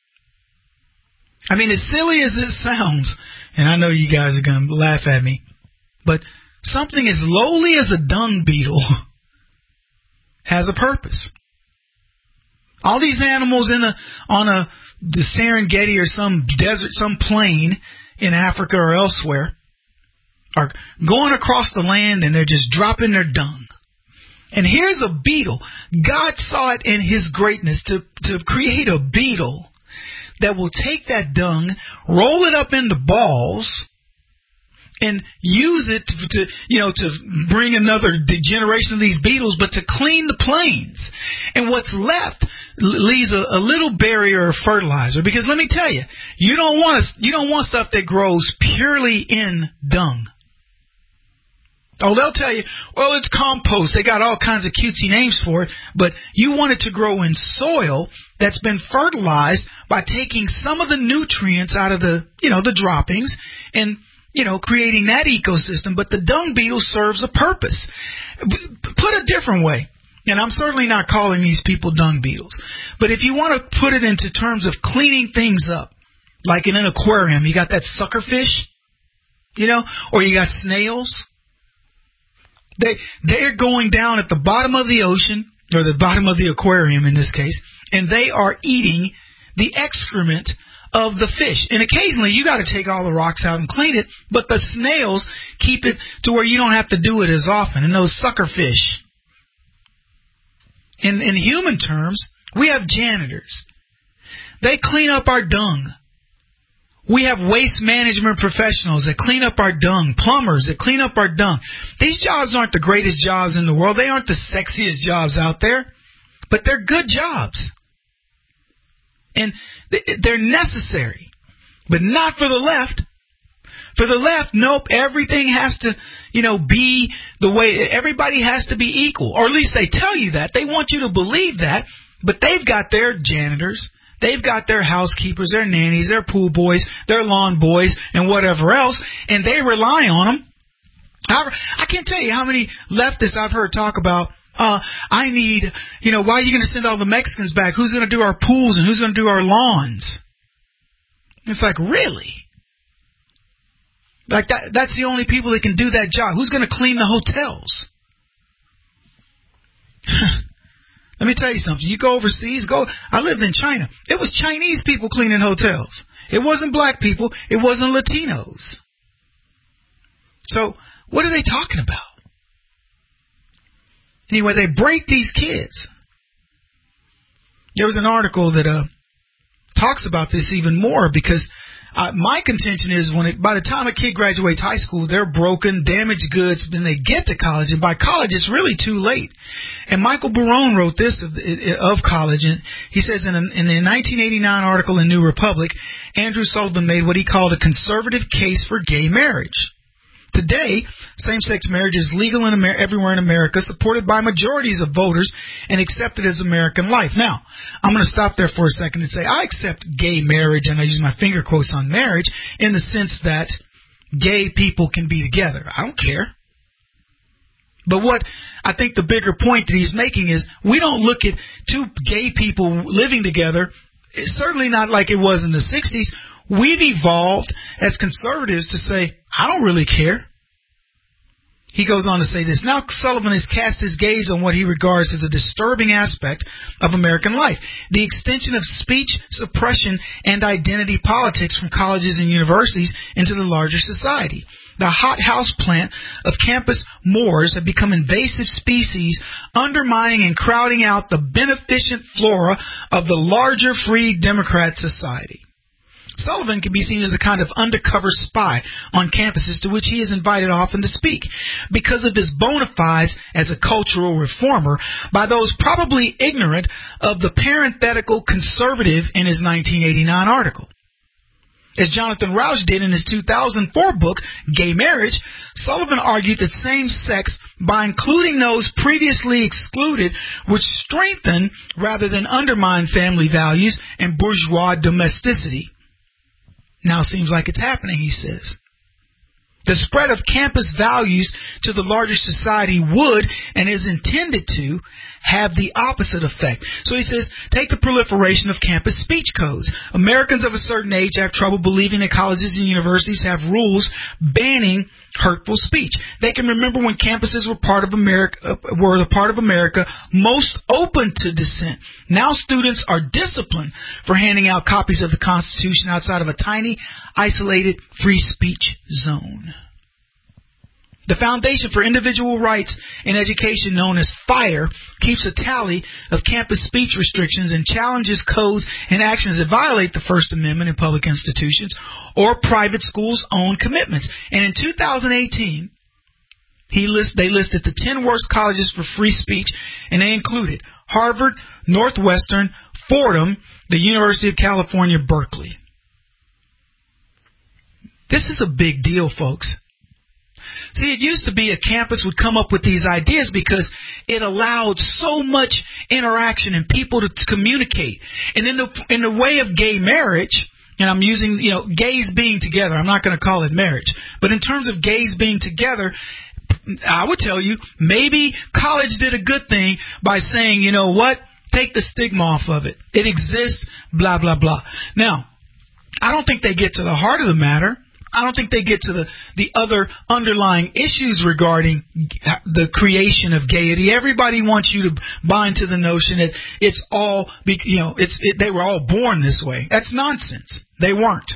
I mean, as silly as this sounds, and I know you guys are going to laugh at me, but something as lowly as a dung beetle has a purpose. All these animals in a on a the Serengeti or some desert, some plain in Africa or elsewhere are going across the land and they're just dropping their dung. And here's a beetle. God saw it in His greatness to, to create a beetle that will take that dung, roll it up into balls, and use it to, to, you know, to bring another generation of these beetles, but to clean the plains. And what's left leaves a, a little barrier of fertilizer. Because let me tell you, you don't want a, you don't want stuff that grows purely in dung. Oh, they'll tell you, well, it's compost. They got all kinds of cutesy names for it. But you want it to grow in soil that's been fertilized by taking some of the nutrients out of the, you know, the droppings and, you know, creating that ecosystem. But the dung beetle serves a purpose. Put a different way, and I'm certainly not calling these people dung beetles, but if you want to put it into terms of cleaning things up, like in an aquarium, you got that suckerfish, you know, or you got snails. They, they're going down at the bottom of the ocean, or the bottom of the aquarium in this case, and they are eating the excrement of the fish. And occasionally you got to take all the rocks out and clean it, but the snails keep it to where you don't have to do it as often. And those suckerfish, in, in human terms, we have janitors. They clean up our dung. We have waste management professionals that clean up our dung, plumbers that clean up our dung. These jobs aren't the greatest jobs in the world. They aren't the sexiest jobs out there, but they're good jobs. And they're necessary, but not for the left. For the left, nope, everything has to, you know, be the way, everybody has to be equal. Or at least they tell you that. They want you to believe that, but they've got their janitors. They've got their housekeepers, their nannies, their pool boys, their lawn boys, and whatever else, and they rely on them. I can't tell you how many leftists I've heard talk about, uh, I need, you know, why are you going to send all the Mexicans back? Who's going to do our pools and who's going to do our lawns? It's like, really? Like that, that's the only people that can do that job. Who's going to clean the hotels? Let me tell you something. You go overseas, go. I lived in China. It was Chinese people cleaning hotels. It wasn't black people. It wasn't Latinos. So what are they talking about? Anyway, they break these kids. There was an article that uh, talks about this even more because uh, my contention is when it, by the time a kid graduates high school, they're broken, damaged goods, then they get to college, and by college it's really too late. And Michael Barone wrote this of, of college, and he says in a, in a nineteen eighty-nine article in New Republic, Andrew Sullivan made what he called a conservative case for gay marriage. Today, same-sex marriage is legal in Amer- everywhere in America, supported by majorities of voters, and accepted as American life. Now, I'm going to stop there for a second and say I accept gay marriage, and I use my finger quotes on marriage, in the sense that gay people can be together. I don't care. But what I think the bigger point that he's making is we don't look at two gay people living together. It's certainly not like it was in the sixties. We've evolved as conservatives to say, I don't really care. He goes on to say this. Now Sullivan has cast his gaze on what he regards as a disturbing aspect of American life, the extension of speech suppression and identity politics from colleges and universities into the larger society. The hothouse plant of campus mores have become invasive species, undermining and crowding out the beneficent flora of the larger free Democrat society. Sullivan can be seen as a kind of undercover spy on campuses to which he is invited often to speak because of his bona fides as a cultural reformer by those probably ignorant of the parenthetical conservative in his nineteen eighty-nine article. As Jonathan Rauch did in his two thousand four book, Gay Marriage, Sullivan argued that same-sex, by including those previously excluded, would strengthen rather than undermine family values and bourgeois domesticity. Now seems like it's happening, he says. The spread of campus values to the larger society would, and is intended to, have the opposite effect. So he says, take the proliferation of campus speech codes. Americans of a certain age have trouble believing that colleges and universities have rules banning hurtful speech. They can remember when campuses were part of America, were the part of America most open to dissent. Now students are disciplined for handing out copies of the Constitution outside of a tiny, isolated free speech zone. The Foundation for Individual Rights in Education, known as FIRE, keeps a tally of campus speech restrictions and challenges codes and actions that violate the First Amendment in public institutions or private schools' own commitments. And in two thousand eighteen, he list, they listed the ten worst colleges for free speech, and they included Harvard, Northwestern, Fordham, the University of California, Berkeley. This is a big deal, folks. See, it used to be a campus would come up with these ideas because it allowed so much interaction and people to communicate. And in the in the way of gay marriage, and I'm using, you know, gays being together, I'm not going to call it marriage, but in terms of gays being together, I would tell you, maybe college did a good thing by saying, you know what, take the stigma off of it. It exists, blah, blah, blah. Now, I don't think they get to the heart of the matter. I don't think they get to the, the other underlying issues regarding the creation of gaiety. Everybody wants you to buy into the notion that it's all, you know, it's it, they were all born this way. That's nonsense. They weren't.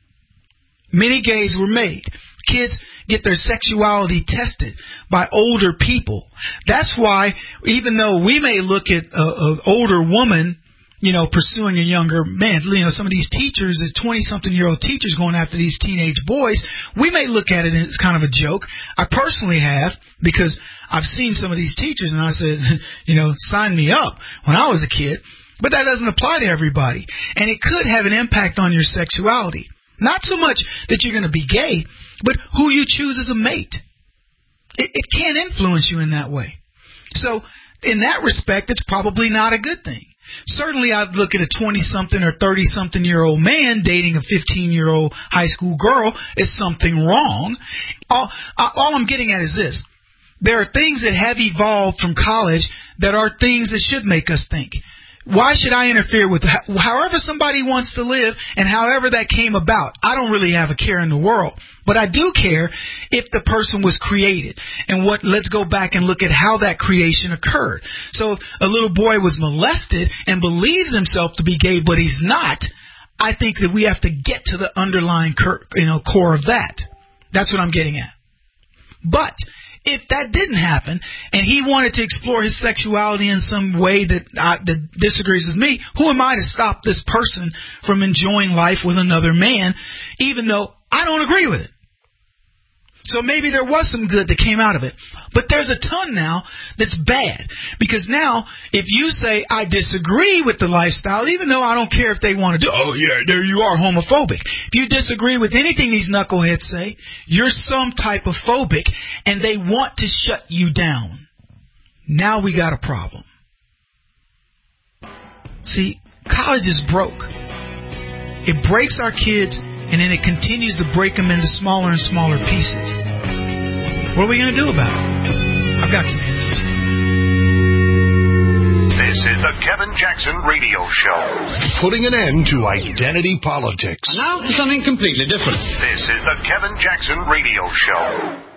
Many gays were made. Kids get their sexuality tested by older people. That's why, even though we may look at an older woman, you know, pursuing a younger man, you know, some of these teachers, as twenty-something-year-old teachers going after these teenage boys, we may look at it as kind of a joke. I personally have, because I've seen some of these teachers, and I said, you know, sign me up when I was a kid. But that doesn't apply to everybody. And it could have an impact on your sexuality. Not so much that you're going to be gay, but who you choose as a mate. It, it can influence you in that way. So, in that respect, it's probably not a good thing. Certainly, I'd look at a twenty-something or thirty-something-year-old man dating a fifteen-year-old high school girl as something wrong. All, all I'm getting at is this. There are things that have evolved from college that are things that should make us think. Why should I interfere with however somebody wants to live and however that came about? I don't really have a care in the world. But I do care if the person was created. And what? Let's go back and look at how that creation occurred. So a little boy was molested and believes himself to be gay, but he's not. I think that we have to get to the underlying you know, core of that. That's what I'm getting at. But if that didn't happen, and he wanted to explore his sexuality in some way that, uh, that disagrees with me, who am I to stop this person from enjoying life with another man, even though I don't agree with it? So maybe there was some good that came out of it. But there's a ton now that's bad. Because now, if you say, I disagree with the lifestyle, even though I don't care if they want to do, oh yeah, there you are, homophobic. If you disagree with anything these knuckleheads say, you're some type of phobic, and they want to shut you down. Now we got a problem. See, college is broke. It breaks our kids, and then it continues to break them into smaller and smaller pieces. What are we going to do about it? I've got some answers. This is the Kevin Jackson Radio Show. Putting an end to identity politics. Now for something completely different. This is the Kevin Jackson Radio Show.